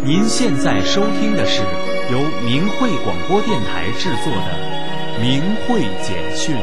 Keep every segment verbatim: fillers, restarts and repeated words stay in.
您现在收听的是由明慧广播电台制作的《明慧简讯》。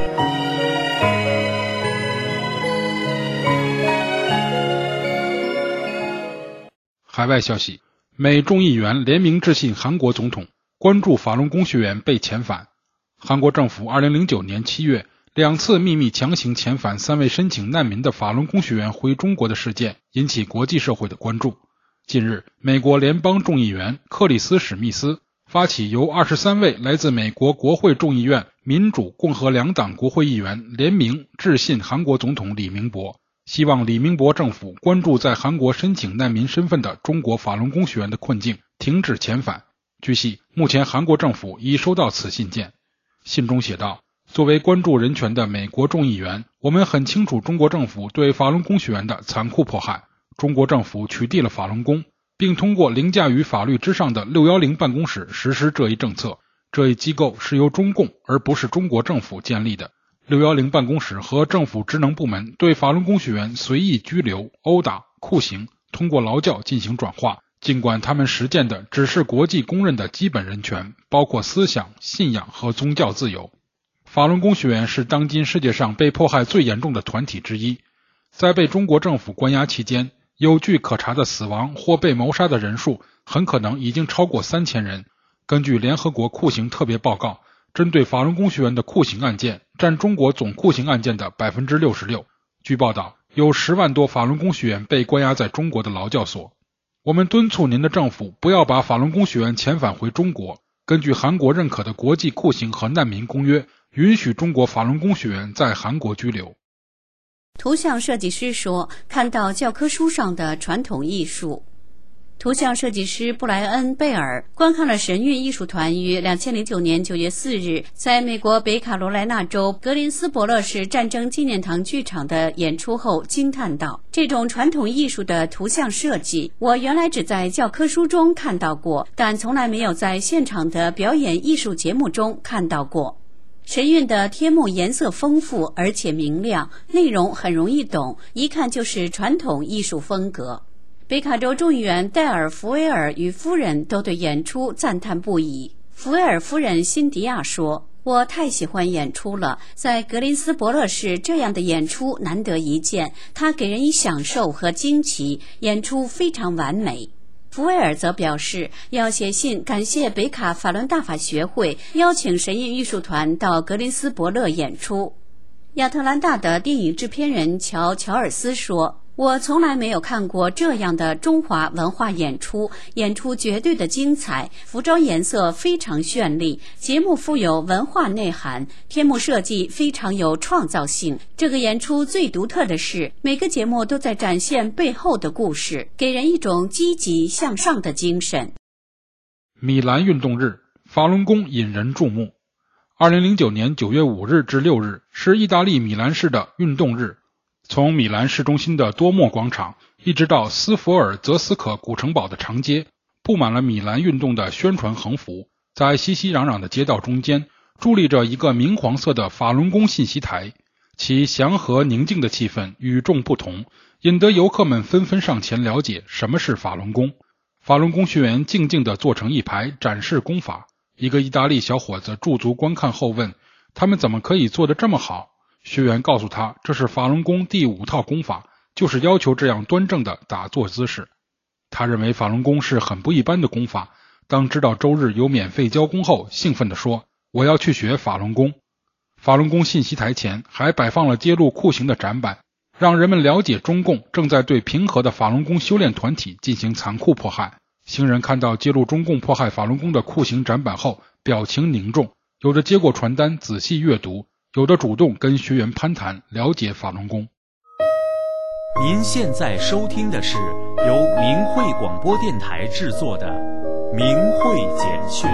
海外消息，美众议员联名致信韩国总统，关注法轮功学员被遣返。韩国政府二零零九年七月两次秘密强行遣返三位申请难民的法轮功学员回中国的事件引起国际社会的关注。近日，美国联邦众议员克里斯史密斯发起由二十三位来自美国国会众议院民主共和两党国会议员联名致信韩国总统李明博，希望李明博政府关注在韩国申请难民身份的中国法轮功学员的困境，停止遣返。据悉，目前韩国政府已收到此信件。信中写道，作为关注人权的美国众议员，我们很清楚中国政府对法轮功学员的残酷迫害。中国政府取缔了法轮功，并通过凌驾于法律之上的六一零办公室实施这一政策。这一机构是由中共而不是中国政府建立的。六一零办公室和政府职能部门对法轮功学员随意拘留、殴打、酷刑，通过劳教进行转化，尽管他们实践的只是国际公认的基本人权，包括思想、信仰和宗教自由。法轮功学员是当今世界上被迫害最严重的团体之一，在被中国政府关押期间，有据可查的死亡或被谋杀的人数很可能已经超过三千人。根据联合国酷刑特别报告，针对法轮功学员的酷刑案件占中国总酷刑案件的 百分之六十六。 据报道，有十万多法轮功学员被关押在中国的劳教所。我们敦促您的政府不要把法轮功学员遣返回中国，根据韩国认可的国际酷刑和难民公约，允许中国法轮功学员在韩国居留。 图像设计师说，看到教科书上的传统艺术。图像设计师布莱恩·贝尔观看了神韵艺术团于二零零九年九月四日在美国北卡罗来纳州格林斯伯勒市战争纪念堂剧场的演出后惊叹道，这种传统艺术的图像设计我原来只在教科书中看到过，但从来没有在现场的表演艺术节目中看到过。神韵的贴幕颜色丰富而且明亮，内容很容易懂，一看就是传统艺术风格。北卡州众议员戴尔·福维尔与夫人都对演出赞叹不已。福维尔夫人辛迪亚说，我太喜欢演出了，在格林斯伯勒市这样的演出难得一见，它给人以享受和惊奇，演出非常完美。福维尔则表示，要写信感谢北卡法轮大法学会邀请神韵艺术团到格林斯伯勒演出。亚特兰大的电影制片人乔·乔尔斯说，我从来没有看过这样的中华文化演出，演出绝对的精彩，服装颜色非常绚丽，节目富有文化内涵，天幕设计非常有创造性。这个演出最独特的是，每个节目都在展现背后的故事，给人一种积极向上的精神。 米兰运动日，法轮功引人注目。二零零九年九月五日至六日是意大利米兰市的运动日。从米兰市中心的多莫广场一直到斯佛尔泽斯可古城堡的长街，布满了米兰运动的宣传横幅。在熙熙攘攘的街道中间，伫立着一个明黄色的法轮功信息台，其祥和宁静的气氛与众不同，引得游客们纷纷上前了解什么是法轮功。法轮功学员静静地坐成一排展示功法。一个意大利小伙子驻足观看后问，他们怎么可以做得这么好？学员告诉他，这是法轮功第五套功法，就是要求这样端正的打坐姿势。他认为法轮功是很不一般的功法，当知道周日有免费教功后，兴奋地说，我要去学法轮功。法轮功信息台前还摆放了揭露酷刑的展板，让人们了解中共正在对平和的法轮功修炼团体进行残酷迫害。行人看到揭露中共迫害法轮功的酷刑展板后，表情凝重，有的接过传单仔细阅读，有的主动跟学员攀谈，了解法轮功。 您现在收听的是由明慧广播电台制作的《明慧简讯》。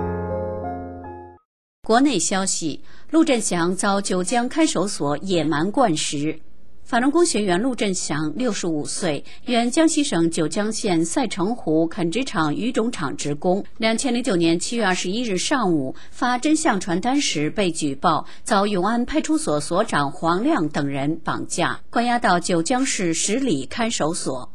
国内消息，陆振祥遭九江看守所野蛮灌食。法轮功学员陆振祥六十五岁，原江西省九江县赛城湖垦殖场育种场职工。二零零九年七月二十一日上午发真相传单时被举报，遭永安派出所所长黄亮等人绑架，关押到九江市十里看守所。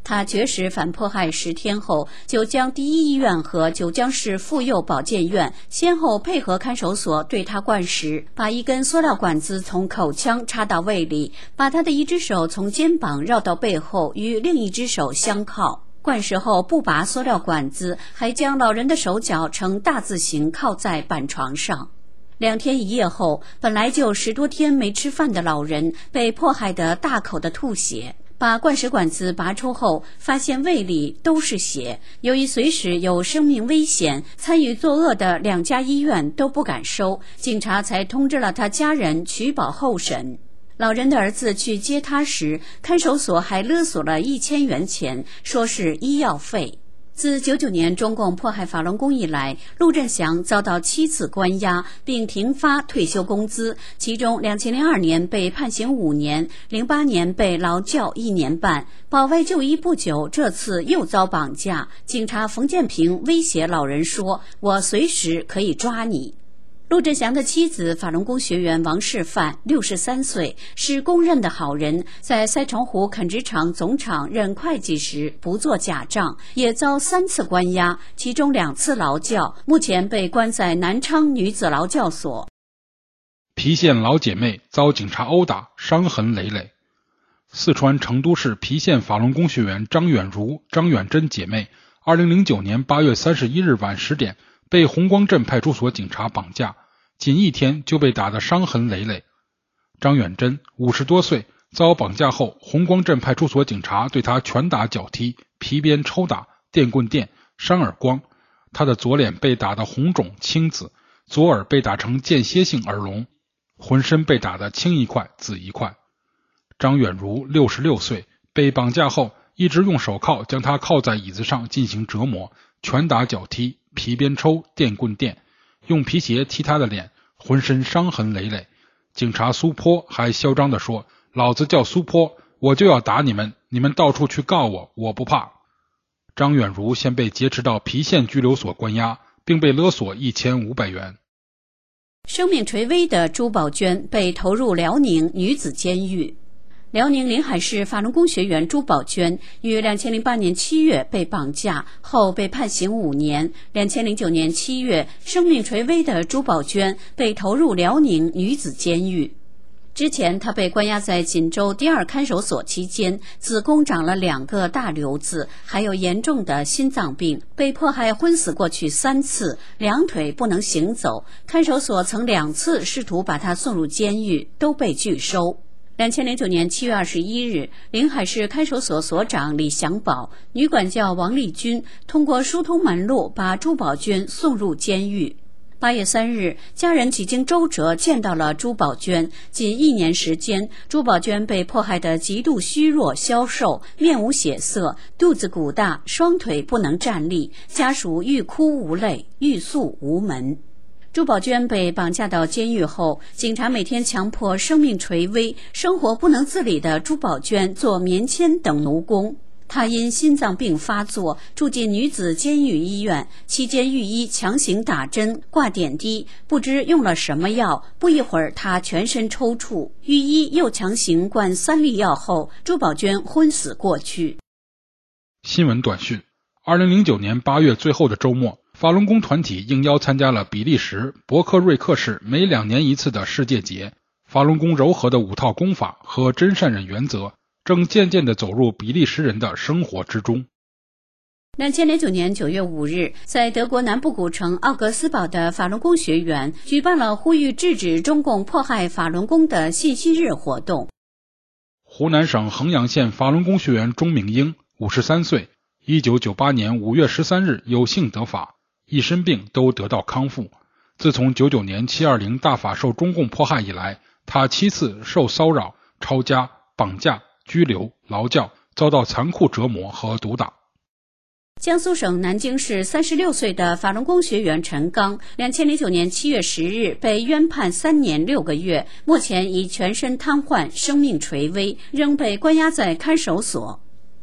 他绝食反迫害十天后，九江第一医院和九江市妇幼保健院先后配合看守所对他灌食，把一根塑料管子从口腔插到胃里，把他的一只手从肩膀绕到背后，与另一只手相靠。灌食后不拔塑料管子，还将老人的手脚呈大字形靠在板床上。两天一夜后，本来就十多天没吃饭的老人被迫害得大口的吐血。把灌食管子拔出后，发现胃里都是血。由于随时有生命危险，参与作恶的两家医院都不敢收，警察才通知了他家人取保候审。老人的儿子去接他时，看守所还勒索了一千元钱，说是医药费。自九九年中共迫害法轮功以来，陆振祥遭到七次关押，并停发退休工资，其中两千零二年被判刑五年，零八年被劳教一年半。保外就医不久，这次又遭绑架。警察冯建平威胁老人说：“我随时可以抓你。”陆振祥的妻子法轮功学员王世范，六十三岁，是公认的好人，在赛城湖垦殖场总厂任会计时不做假账，也遭三次关押，其中两次劳教，目前被关在南昌女子劳教所。 郫县老姐妹遭警察殴打，伤痕累累。四川成都市郫县法轮功学员张远如、张远珍姐妹，二零零九年八月三十一日晚十点被红光镇派出所警察绑架，仅一天就被打得伤痕累累。张远珍五十多岁，遭绑架后，红光镇派出所警察对他拳打脚踢、皮鞭抽打、电棍电、扇耳光。他的左脸被打得红肿青紫，左耳被打成间歇性耳聋，浑身被打得青一块紫一块。张远如六十六岁，被绑架后一直用手铐将他铐在椅子上进行折磨，拳打脚踢、皮鞭抽、电棍电，用皮鞋踢他的脸，浑身伤痕累累。警察苏坡还嚣张地说：“老子叫苏坡，我就要打你们，你们到处去告我，我不怕。”张远如先被劫持到郫县拘留所关押，并被勒索一千五百元。 生命垂危的朱宝娟被投入辽宁女子监狱。辽宁临海市法轮功学员朱宝娟于两千零八年七月被绑架后被判刑五年。两千零九年七月，生命垂危的朱宝娟被投入辽宁女子监狱。之前，她被关押在锦州第二看守所期间，子宫长了两个大瘤子，还有严重的心脏病，被迫害昏死过去三次，两腿不能行走。看守所曾两次试图把她送入监狱，都被拒收。两千零九年七月二十一日，临海市看守所所长李祥宝、女管教王丽君通过疏通门路把朱宝娟送入监狱。八月三日，家人几经周折见到了朱宝娟。仅一年时间，朱宝娟被迫害得极度虚弱消瘦，面无血色，肚子鼓大，双腿不能站立，家属欲哭无泪，欲诉无门。朱宝娟被绑架到监狱后，警察每天强迫生命垂危、生活不能自理的朱宝娟做棉签等奴工。她因心脏病发作，住进女子监狱医院，期间狱医强行打针、挂点滴，不知用了什么药。不一会儿，她全身抽搐，狱医又强行灌三粒药后，朱宝娟昏死过去。 新闻短讯：二零零九年八月最后的周末，法轮功团体应邀参加了比利时伯克瑞克市每两年一次的世界节。法轮功柔和的五套功法和真善忍原则正渐渐地走入比利时人的生活之中。 两千零九年九月五日，在德国南部古城奥格斯堡的法轮功学员举办了呼吁制止中共迫害法轮功的信息日活动。 湖南省衡阳县法轮功学员钟明英，五十三岁，一九九八年五月十三日有幸得法，一身病都得到康复。自从九九年七二零大法受中共迫害以来，他七次受骚扰、抄家、绑架、拘留、劳教，遭到残酷折磨和毒打。 江苏省南京市三十六岁的法轮功学员陈刚，两千零九年七月十日被冤判三年六个月，目前已全身瘫痪，生命垂危，仍被关押在看守所。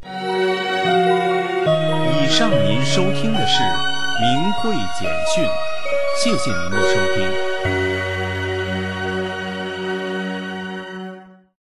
以上您收听的是明慧简讯，谢谢您的收听。